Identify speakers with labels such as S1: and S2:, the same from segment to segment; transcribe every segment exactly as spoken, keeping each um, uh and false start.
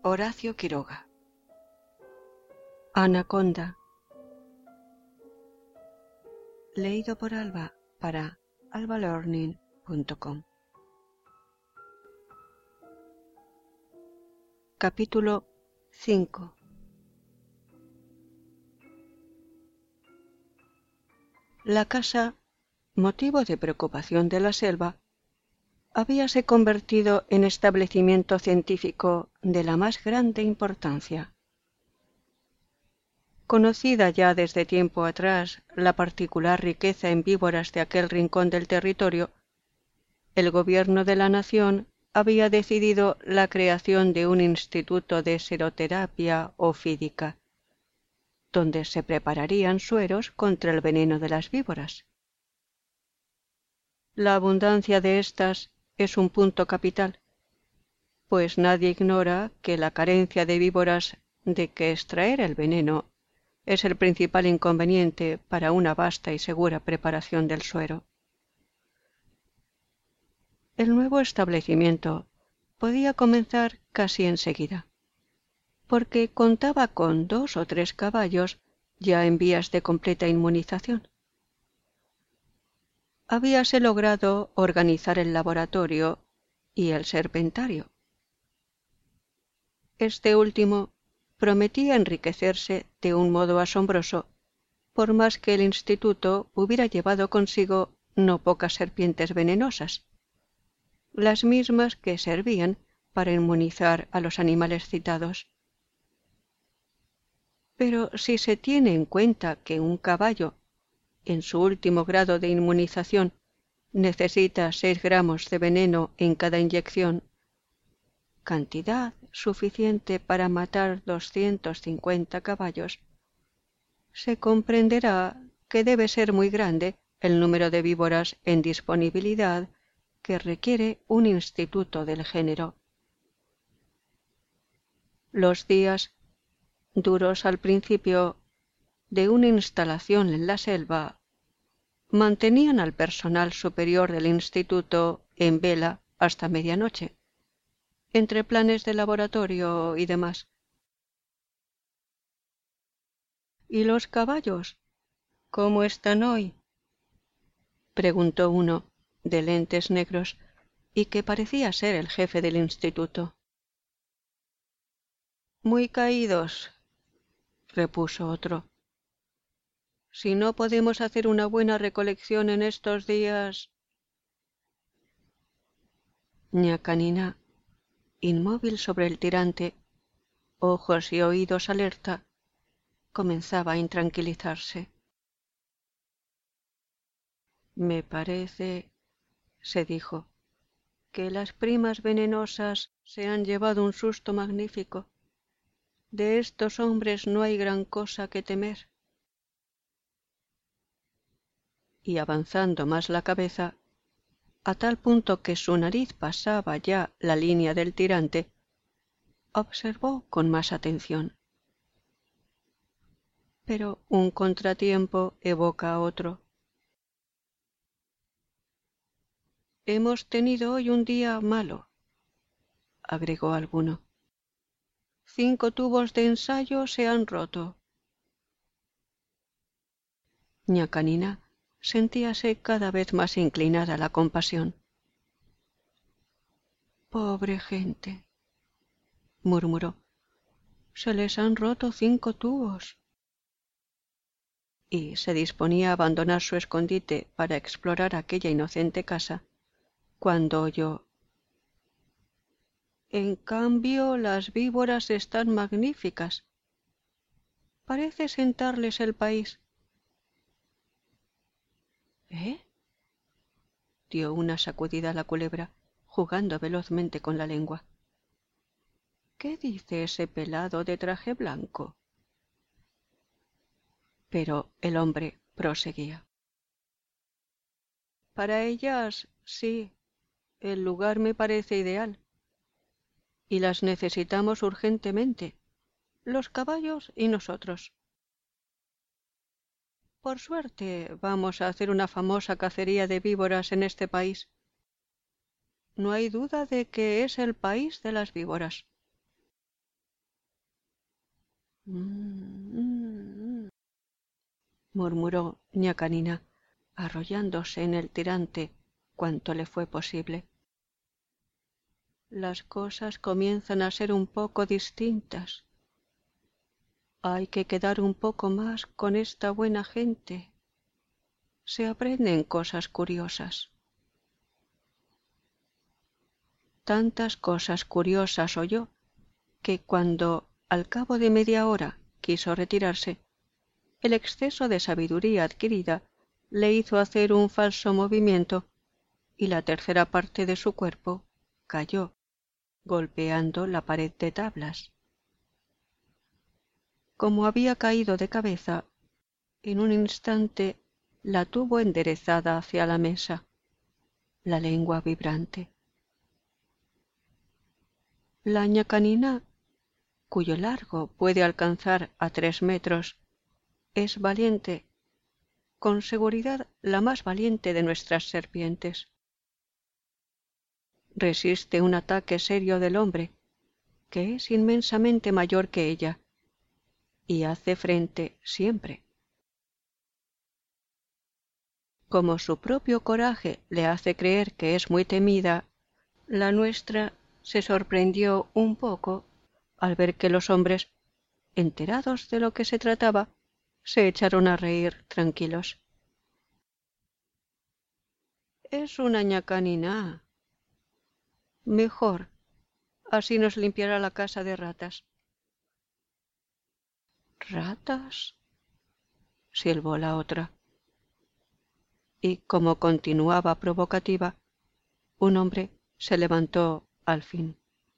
S1: Horacio Quiroga. Anaconda. Leído por Alba para alba learning punto com. Capítulo cinco. La casa, motivo de preocupación de la selva, habíase convertido en establecimiento científico de la más grande importancia. Conocida ya desde tiempo atrás la particular riqueza en víboras de aquel rincón del territorio, el gobierno de la nación había decidido la creación de un instituto de seroterapia ofídica, donde se prepararían sueros contra el veneno de las víboras. La abundancia de éstas es un punto capital, pues nadie ignora que la carencia de víboras de que extraer el veneno es el principal inconveniente para una vasta y segura preparación del suero. El nuevo establecimiento podía comenzar casi enseguida, porque contaba con dos o tres caballos ya en vías de completa inmunización. Habíase logrado organizar el laboratorio y el serpentario. Este último prometía enriquecerse de un modo asombroso, por más que el instituto hubiera llevado consigo no pocas serpientes venenosas, las mismas que servían para inmunizar a los animales citados. Pero si se tiene en cuenta que un caballo, en su último grado de inmunización, necesita seis gramos de veneno en cada inyección, cantidad suficiente para matar doscientos cincuenta caballos, se comprenderá que debe ser muy grande el número de víboras en disponibilidad que requiere un instituto del género. Los días, duros al principio, de una instalación en la selva, mantenían al personal superior del instituto en vela hasta medianoche, entre planes de laboratorio y demás. ¿Y los caballos? ¿Cómo están hoy? Preguntó uno, de lentes negros, y que parecía ser el jefe del instituto. Muy caídos, repuso otro. Si no podemos hacer una buena recolección en estos días... Ñacanina, inmóvil sobre el tirante, ojos y oídos alerta, comenzaba a intranquilizarse. Me parece, se dijo, que las primas venenosas se han llevado un susto magnífico. De estos hombres no hay gran cosa que temer. Y avanzando más la cabeza, a tal punto que su nariz pasaba ya la línea del tirante, observó con más atención. Pero un contratiempo evoca a otro. Hemos tenido hoy un día malo, agregó alguno. Cinco tubos de ensayo se han roto. Ñacanina sentíase cada vez más inclinada a la compasión. Pobre gente, murmuró. Se les han roto cinco tubos. Y se disponía a abandonar su escondite para explorar aquella inocente casa, cuando oyó: En cambio, las víboras están magníficas. Parece sentarles el país. ¿Eh? Dio una sacudida a la culebra, jugando velozmente con la lengua. ¿Qué dice ese pelado de traje blanco? Pero el hombre proseguía. Para ellas, sí, el lugar me parece ideal. Y las necesitamos urgentemente, los caballos y nosotros. Por suerte vamos a hacer una famosa cacería de víboras en este país. No hay duda de que es el país de las víboras. Mm, mm, mm, murmuró Ñacanina, arrollándose en el tirante cuanto le fue posible. Las cosas comienzan a ser un poco distintas. Hay que quedar un poco más con esta buena gente. Se aprenden cosas curiosas. Tantas cosas curiosas oyó que cuando, al cabo de media hora, quiso retirarse, el exceso de sabiduría adquirida le hizo hacer un falso movimiento y la tercera parte de su cuerpo cayó, golpeando la pared de tablas. Como había caído de cabeza, en un instante la tuvo enderezada hacia la mesa, la lengua vibrante. La ñacanina, cuyo largo puede alcanzar a tres metros, es valiente, con seguridad la más valiente de nuestras serpientes. Resiste un ataque serio del hombre, que es inmensamente mayor que ella, y hace frente siempre. Como su propio coraje le hace creer que es muy temida, la nuestra se sorprendió un poco al ver que los hombres, enterados de lo que se trataba, se echaron a reír tranquilos. Es una ñacanina. Mejor, así nos limpiará la casa de ratas. ¿Ratas? silbó la otra. Y como continuaba provocativa, un hombre se levantó al fin.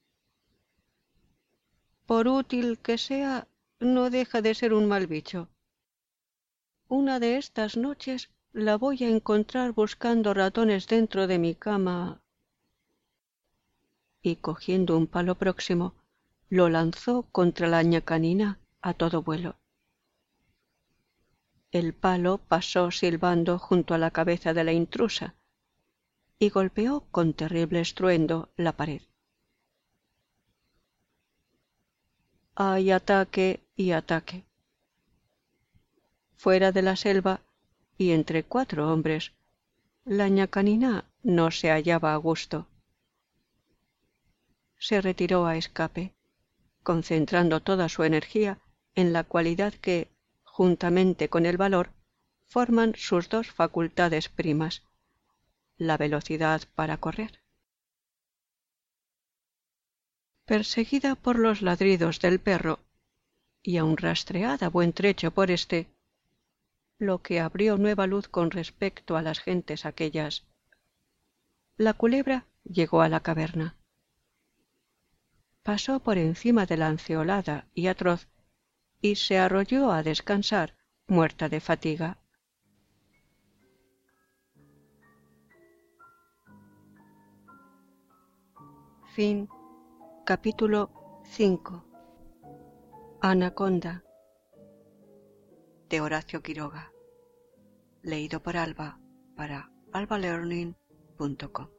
S1: Por útil que sea, no deja de ser un mal bicho. Una de estas noches la voy a encontrar buscando ratones dentro de mi cama. Y cogiendo un palo próximo, lo lanzó contra la ñacanina a todo vuelo. El palo pasó silbando junto a la cabeza de la intrusa y golpeó con terrible estruendo la pared. Hay ataque y ataque. Fuera de la selva y entre cuatro hombres, la ñacanina no se hallaba a gusto. Se retiró a escape, concentrando toda su energía en la cualidad que, juntamente con el valor, forman sus dos facultades primas, la velocidad para correr. Perseguida por los ladridos del perro, y aun rastreada buen trecho por éste, lo que abrió nueva luz con respecto a las gentes aquellas, la culebra llegó a la caverna. Pasó por encima de la lanceolada y atroz y se arrolló a descansar, muerta de fatiga. Fin. Capítulo cinco. Anaconda, de Horacio Quiroga. Leído por Alba para alba learning punto com.